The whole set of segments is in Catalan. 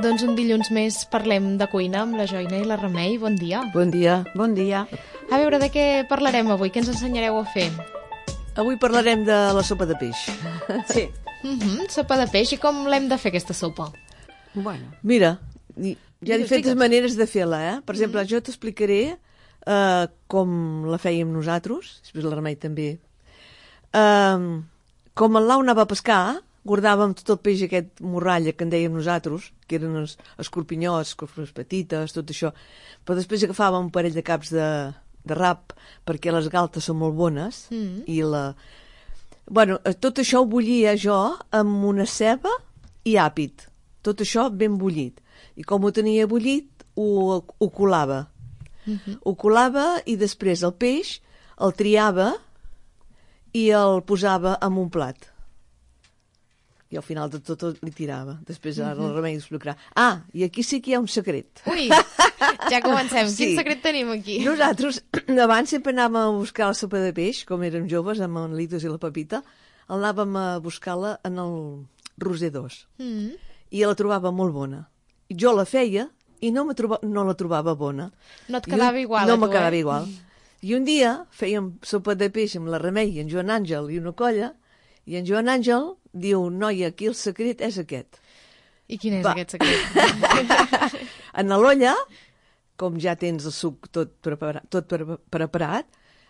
Doncs un dilluns més parlem de cuina amb la Joina i la Remei. Bon dia. Bon dia. Bon dia. A veure, de què parlarem avui? Què ens ensenyareu a fer? Avui parlarem de la sopa de peix. Sí. Sopa de peix. I com l'hem de fer, aquesta sopa? Bueno. Mira, hi ha diferents maneres de fer-la, eh? Per exemple, jo t'explicaré com la fèiem nosaltres, després la Remei també. Com el Lau anava a pescar, guardàvem tot el peix aquest morralla que en dèiem nosaltres, que eren escorpinyots, escorpinyots petites, tot això, però després agafàvem un parell de caps de rap, perquè les galtes són molt bones, i Bueno, tot això ho bullia jo amb una ceba i àpid, tot això ben bullit, i com ho tenia bullit, ho colava. Ho colava i després el peix el triava i el posava en un plat. I al final de tot li tirava. Després ara el Remei explicarà. I aquí sí que hi ha un secret. Ui, ja comencem. Quin secret tenim aquí? Nosaltres abans sempre anàvem a buscar la sopa de peix, com érem joves, amb en Litos i la Pepita, anàvem a buscar-la en el Roser 2. I la trobava molt bona. I jo la feia i no la trobava bona. No et quedava igual, no me quedava igual. I un dia fèiem sopa de peix amb la Remei i en Joan Àngel i una colla, i en Joan Àngel diu, noia, aquí el secret és aquest. I quin és aquest secret? En l'olla, com ja tens el suc tot preparat,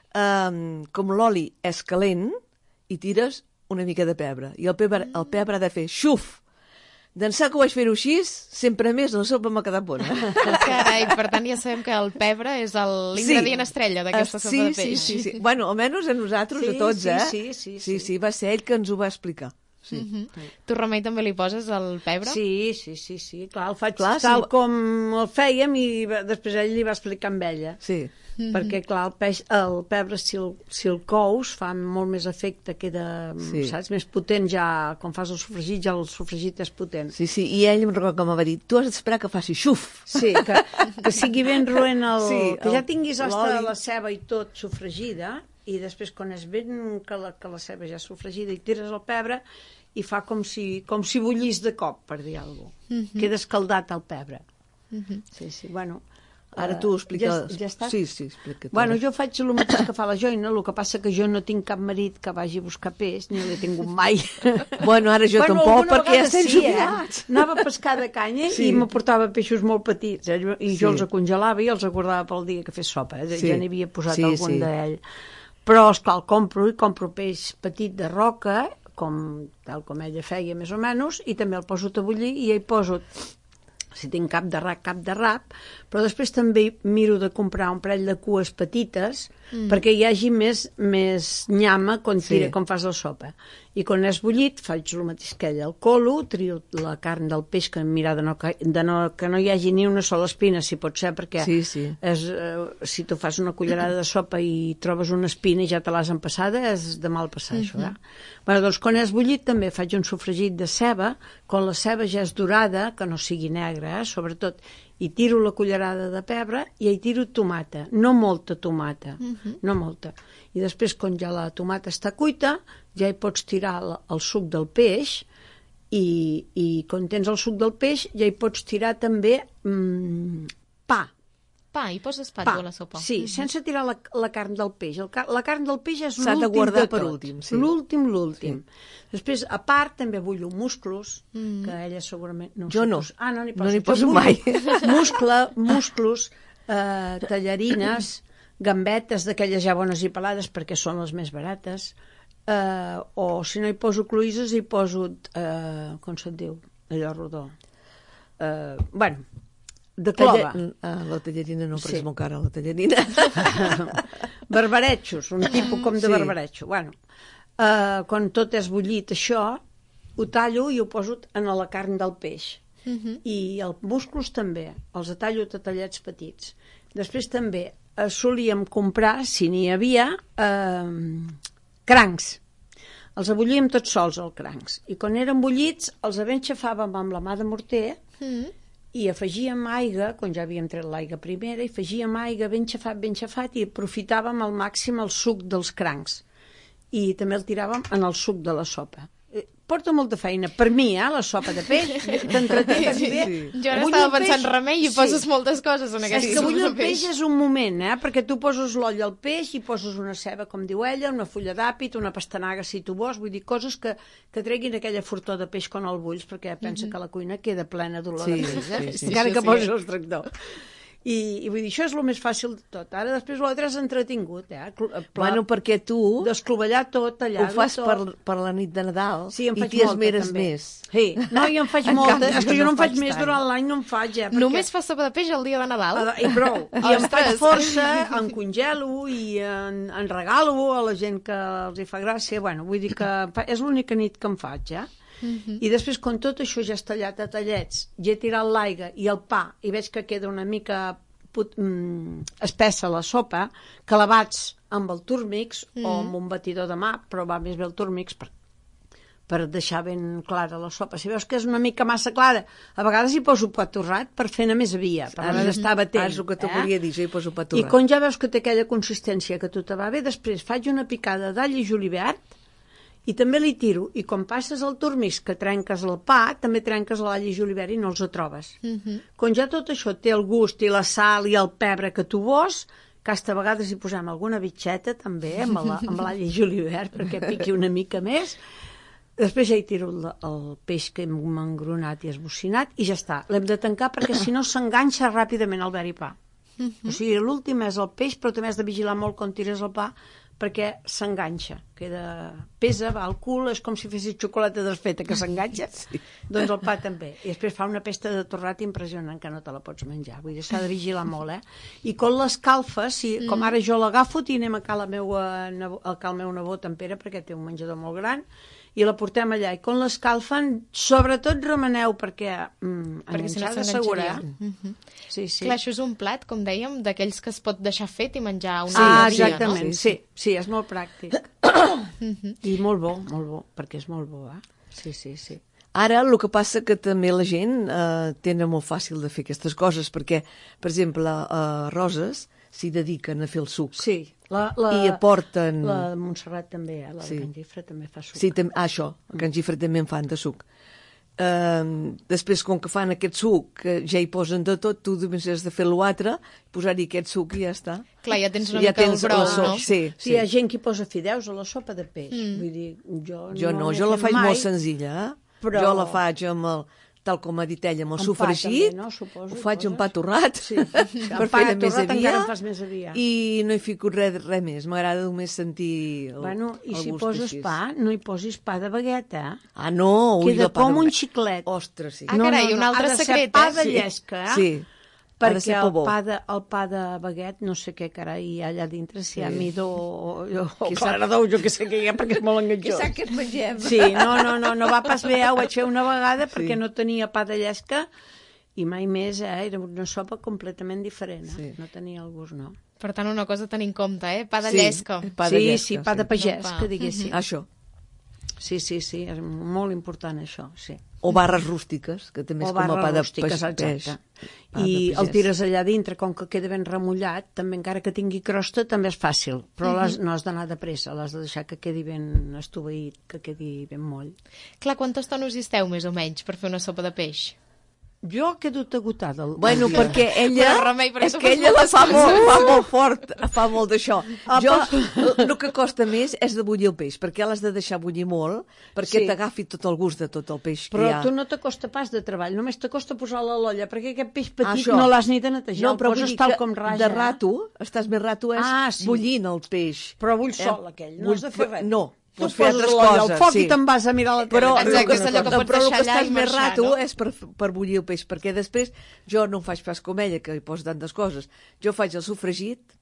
com l'oli és calent, hi tires una mica de pebre. I el pebre ha de fer xuf. D'ençà que ho vaig fer-ho així, sempre més la sopa m'ha quedat bona. Carai, per tant ja sabem que el pebre és l'ingredient estrella d'aquesta sopa de peix. Sí. Bueno, almenys a nosaltres, a tots, Sí, va ser ell que ens ho va explicar. Tu, Remei, també li poses el pebre? Sí. Clar, el faig tal com el fèiem i després ell li va explicar amb ella. Sí. Perquè, clar, el pebre, si el cous, fa molt més efecte, queda, saps, més potent ja, quan fas el sofregit, ja el sofregit és potent. Sí, i ell em recorda com va dir, tu has d'esperar que faci xuf. Sí, que sigui ben roent que ja tinguis la ceba i tot sofregida, i després quan és ben que la ceba ja és sofregida i tires el pebre i fa com si bullís de cop, per dir alguna cosa. Queda escaldat el pebre. Sí, bueno. Ara tu explica... Ja està? Sí, explica. Bueno, jo faig el mateix que fa la Joina, el que passa que jo no tinc cap marit que vagi a buscar peix, ni l'he tingut mai. Bueno, ara jo tampoc, perquè ja estem jubilats. Anava a pescar de canya i m'aportava peixos molt petits, i jo els congelava i els guardava pel dia que fes sopa. Ja n'hi havia posat algun d'ell. Però, esclar, compro peix petit de roca, tal com ella feia més o menys, i també el poso a bullir i hi poso, si tinc cap de rap, però després també miro de comprar un parell de cues petites perquè hi hagi més nyama quan fas la sopa. I quan és bullit faig el mateix que ella, el colo, trio la carn del peix, que mirar que no hi hagi ni una sola espina, si pot ser, perquè si tu fas una cullerada de sopa i trobes una espina i ja te l'has empassada, és de mal passar això. Bueno, doncs quan és bullit també faig un sofregit de ceba, quan la ceba ja és dorada, que no sigui negra, sobretot, i tiro la cullerada de pebre i hi tiro tomata, no molta tomata, no molta. I després, quan ja la tomata està cuita, ja hi pots tirar el suc del peix i quan tens el suc del peix ja hi pots tirar també pa. Pa, hi poses pa a la sopa. Sí, sense tirar la carn del peix. La carn del peix és l'últim de tot. S'ha de guardar per últim. L'últim. Després, a part, també bullo musclos, que ella segurament... Jo no. No n'hi poso mai. Musclos, tallarines, gambetes d'aquelles ja bones i pelades perquè són les més barates, o si no hi poso cloïsses hi poso com se't diu? Allò rodó. Bueno, de clova. La tallarina no, perquè és molt cara la tallarina. Barbaretxos, un tipus com de barbaretxo. Bueno, quan tot és bullit això, ho tallo i ho poso en la carn del peix. I els musclos també, els tallo tallets petits. Després també solíem comprar, si n'hi havia, crancs. Els abullíem tots sols, els crancs. I quan eren bullits, els enxafàvem amb la mà de morter i afegíem aigua, quan ja havíem tret l'aigua primera, i afegíem aigua ben xafat, i aprofitàvem al màxim el suc dels crancs. I també el tiràvem en el suc de la sopa. porta molta feina. Per mi, la sopa de peix, t'entretens bé. Jo ara estava pensant remei i poses moltes coses en aquesta sopa de peix. És que bullir el peix és un moment, perquè tu poses l'oll al peix i poses una ceba, com diu ella, una fulla d'àpid, una pastanaga, si tu vols, vull dir, coses que treguin aquella fortor de peix quan el bulls, perquè pensa que la cuina queda plena d'olor de peix, encara que posis el tractor. I vull dir, això és el més fàcil de tot. Ara després l'altre és entretingut, Bueno, perquè tu desclovellar tot, tallar-ho ho fas per la nit de Nadal i t'hi esmeres més. Sí, no, jo en faig molta. És que jo no en faig més durant l'any, no en faig, Només fas sopa de peix el dia de Nadal? I prou. I en faig força, en congelo i en regalo a la gent que els hi fa gràcia. Bueno, vull dir que és l'única nit que en faig, I després, quan tot això ja és tallat a tallets, ja he tirat l'aigua i el pa, i veig que queda una mica espessa la sopa, que la bats amb el túrmix o amb un batidor de mà, però va més bé el túrmix per deixar ben clara la sopa. Si veus que és una mica massa clara, a vegades hi poso pa torrat per fer-ne més via, per d'estar batent. És el que te volia dir, jo hi poso pa torrat. I quan ja veus que té aquella consistència que a tu te va bé, després faig una picada d'all i julivert i també li tiro, i quan passes el turmix que trenques el pa, també trenques l'all i julivert i no els trobes. Quan ja tot això té el gust i la sal i el pebre que tu vols, que hasta a vegades hi posem alguna bitxeta també amb l'all i julivert perquè piqui una mica més, després ja hi tiro el peix que hem engronat i esbocinat i ja està. L'hem de tancar perquè si no s'enganxa ràpidament el veripà. O sigui, l'últim és el peix, però també has de vigilar molt quan tires el pa perquè s'enganxa, pesa, va al cul, és com si fessis xocolata desfeta que s'enganxa, doncs el pa també. I després fa una pesta de torrat impressionant que no te la pots menjar, vull dir, s'ha de vigilar molt, I quan l'escalfes, com ara jo l'agafo, i anem a cal el meu nebot en Pere, perquè té un menjador molt gran, i la portem allà, i quan l'escalfen, sobretot remeneu, perquè si no s'assegurar. Sí. Clar, això és un plat, com dèiem, d'aquells que es pot deixar fet i menjar un dia. Exactament, sí, és molt pràctic. I molt bo, perquè és molt bo, Sí. Ara, el que passa que també la gent tenen molt fàcil de fer aquestes coses, perquè, per exemple, a Roses s'hi dediquen a fer el suc. Sí. I aporten... La de Montserrat també, la de Can Gifre també fa suc. Sí, això, a Can Gifre també en fan de suc. Després, com que fan aquest suc, que ja hi posen de tot, tu només has de fer l'altre, posar-hi aquest suc i ja està. Clar, ja tens una mica el brou, no? Sí, hi ha gent que posa fideus a la sopa de peix. Vull dir, jo la faig molt senzilla, però... Jo la faig amb el... tal com ha dit ella, amb el sofregit, ho faig amb pa torrat, per fer-ne més aviat, i no hi fico res més, m'agrada només sentir el gust. I si poses pa, no hi posis pa de bagueta. No, queda com un xiclet. Ostres, sí. Carai, un altre secret, pa de llesca, sí. Perquè el pa de baguet, no sé què carai hi ha allà dintre, si hi ha midó o claradou, jo que sé què hi ha, perquè és molt enganxós. Qui sap què et mengem. Sí, no va pas bé, ho vaig fer una vegada perquè no tenia pa de llesca i mai més, era una sopa completament diferent, no tenia el gust, no. Per tant, una cosa a tenir en compte, pa de llesca. Sí, pa de pagès, que diguéssim. Això. Sí, és molt important això, sí. O barres rústiques, que també és com a pa de peix. I el tires allà dintre, com que queda ben remullat, també encara que tingui crosta, també és fàcil, però no has d'anar de pressa, l'has de deixar que quedi ben estoveït, que quedi ben moll. Clar, quantes tones hi esteu, més o menys, per fer una sopa de peix? Jo quedo agotada. Bueno, perquè ella la fa molt fort, fa molt d'això. Jo, el que costa més és de bullir el peix, perquè l'has de deixar bullir molt, perquè t'agafi tot el gust de tot el peix que hi ha. Però tu no t'acosta pas de treball, només t'acosta posar-la a l'olla, perquè aquest peix petit no l'has ni de netejar, el poses tal com raja. De rato, estàs més rato bullint el peix. Però bull sol aquell, no has de fer res. No. Tu poses l'olla al foc i te'n vas a mirar la tele. Però el que estàs més rato és per bullir el peix, perquè després jo no em faig pas com ella, que hi poso tantes coses. Jo faig el sofregit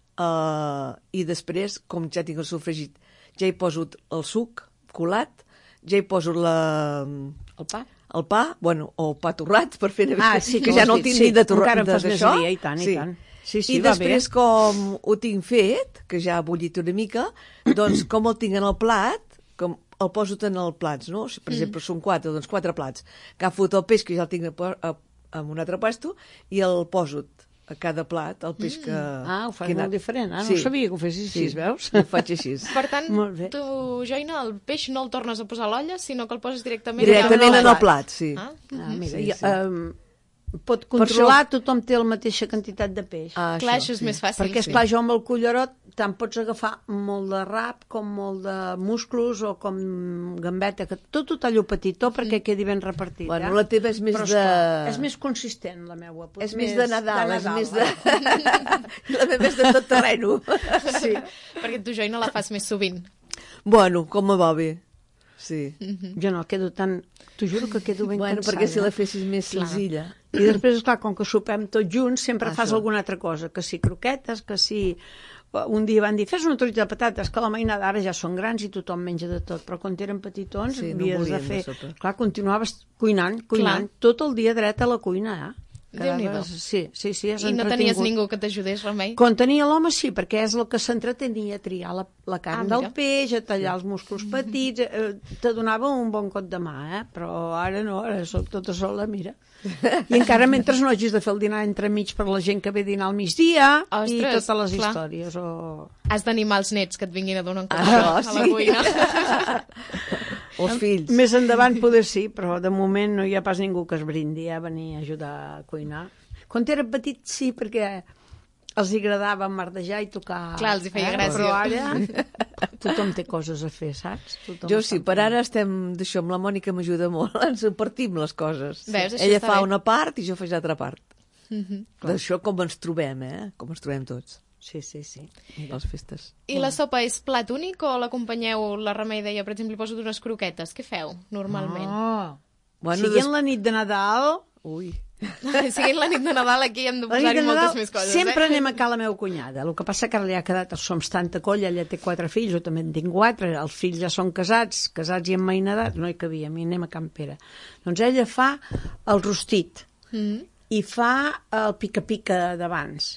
i després, com ja tinc el sofregit, ja hi poso el suc colat, ja hi poso el pa, o pa torrat, per fer que ja no el tinc ni de torrat d'això. I tant. I després, com ho tinc fet, que ja ha bullit una mica, doncs com el tinc en el plat, com el poso en els plats, no? Per exemple, són 4, doncs 4 plats. Agafo el peix, que ja el tinc en un altre puesto, i el poso a cada plat, el peix que... Ho fas molt diferent, no sabia que ho fessis així, veus? Ho faig així. Per tant, tu, Joina, el peix no el tornes a posar a l'olla, sinó que el poses directament... Directament en el plat, sí. Mira, pot controlar, tothom té la mateixa quantitat de peix. Clar, això és més fàcil. Perquè, esclar, jo amb el cullerot tant pots agafar molt de rap com molt de musclos o com gambeta, que tot ho tallo petitó perquè quedi ben repartit. Bueno, la teva és més és més consistent, la meua. És més de Nadal, és més de... La meva és de tot terreno. Sí, perquè tu, Joina, la fas més sovint. Bueno, com va bé. Sí. Jo no, quedo tan... T'ho juro que quedo ben cansada. Perquè si la fessis més senzilla. I després, esclar, com que sopem tots junts, sempre fas alguna altra cosa, que si croquetes, que si... Un dia van dir, fes una truita de patates, que la mainada ara ja són grans i tothom menja de tot, però quan eren petitons havies de fer... Clar, continuaves cuinant, tot el dia dret a la cuina, Déu-n'hi-do. Sí, I no tenies ningú que t'ajudés, Remei? Quan tenia l'home, sí, perquè és el que s'entretenia a triar la carn del peix, a tallar els musclos petits, te donava un bon cop de mà, però ara no, ara soc tota sola, mira. I encara mentre no hagis de fer el dinar entremig per la gent que ve a dinar al migdia i totes les històries. Has d'animar els nets que et vinguin a donar un cop a la cuina. Els fills. Més endavant poder sí, però de moment no hi ha pas ningú que es brindi a venir a ajudar a cuinar. Quan era petit sí, perquè els agradava mardejar i tocar... Clar, els hi feia gràcia. Però ara tothom té coses a fer, saps? Jo sí, per ara estem d'això, amb la Mònica m'ajuda molt, ens partim les coses. Veus, ella fa una part i jo faig l'altra part. D'això com ens trobem, com ens trobem tots. Sí. Les festes. I la sopa és plat únic o l'acompanyeu? La Remei deia, per exemple, li poso unes croquetes. Què feu, normalment? Bueno, siguent la nit de Nadal... Ui. Siguent la nit de Nadal, aquí hem de posar-hi moltes més coses. Sempre anem a ca la meva cunyada. El que passa que ara li ha quedat... Som tanta colla, ella té 4 fills, jo també en tinc 4. Els fills ja són casats i emmainadats. No hi cabia, a mi anem a Can Pere. Doncs ella fa el rostit i fa el pica-pica d'abans.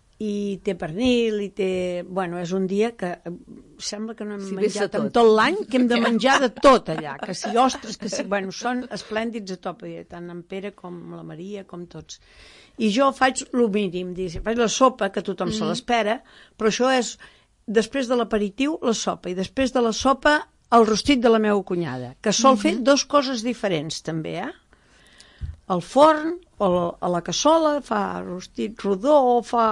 I té pernil, i té... Bueno, és un dia que sembla que no hem menjat en tot l'any, que hem de menjar de tot allà, que si ostres, que si... Bueno, són esplèndids a top, tant en Pere com la Maria, com tots. I jo faig el mínim, faig la sopa, que tothom se l'espera, però això és, després de l'aperitiu, la sopa, i després de la sopa, el rostit de la meva cunyada, que sol fer 2 coses diferents, també, al forn o a la cassola, fa rostit rodó o fa...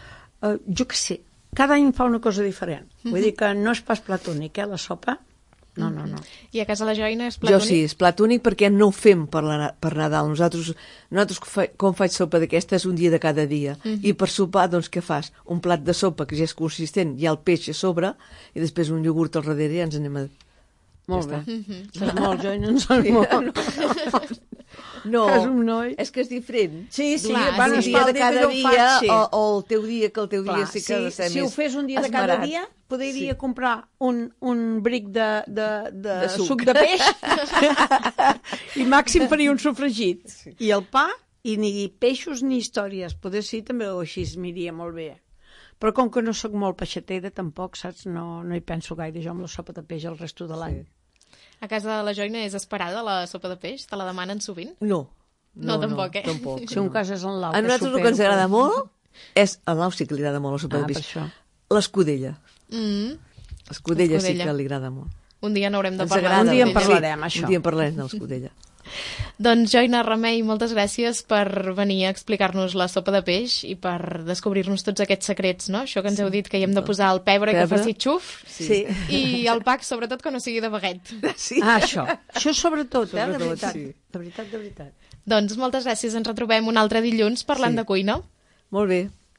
jo què sé, cada any fa una cosa diferent. Vull dir que no és pas plat únic, la sopa. No. I a casa la Joina és plat únic? Jo sí, és plat únic perquè no ho fem per Nadal. Nosaltres com faig sopa d'aquesta és un dia de cada dia. I per sopar, doncs què fas? Un plat de sopa que ja és consistent, hi ha el peix a sobre, i després un iogurt al darrere i ens anem a... Molt bé. Saps molt, Joina, no saps molt. No, és que és diferent. Sí, van estar de cada dia o el teu dia, que el teu dia sí que ha de ser més. Si ho fes un dia de cada dia, podria comprar un bric de suc de peix i màxim faria un sofregit. I el pa, i ni peixos ni històries. Poder sí, també així es miria molt bé. Però com que no sóc molt peixatera, tampoc, saps? No hi penso gaire jo amb la sopa de peix el resto de l'any. A casa de la Joina és esperada la sopa de peix? Te la demanen sovint? No, tampoc. Si un cas és en l'Au. A nosaltres el que ens agrada molt és... A l'Au sí que li agrada molt la sopa de peix. L'escudella. L'escudella sí que li agrada molt. Un dia n'haurem de parlar. Un dia en parlarem, això. Un dia en parlarem de l'escudella. Doncs Joina, Remei, moltes gràcies per venir a explicar-nos la sopa de peix i per descobrir-nos tots aquests secrets, no? Això que ens heu dit que hi hem de posar el pebre que faci xuf i el pack, sobretot, que no sigui de baguet. Això sobretot, de veritat. De veritat. Doncs moltes gràcies, ens retrobem un altre dilluns parlant de cuina. Molt bé.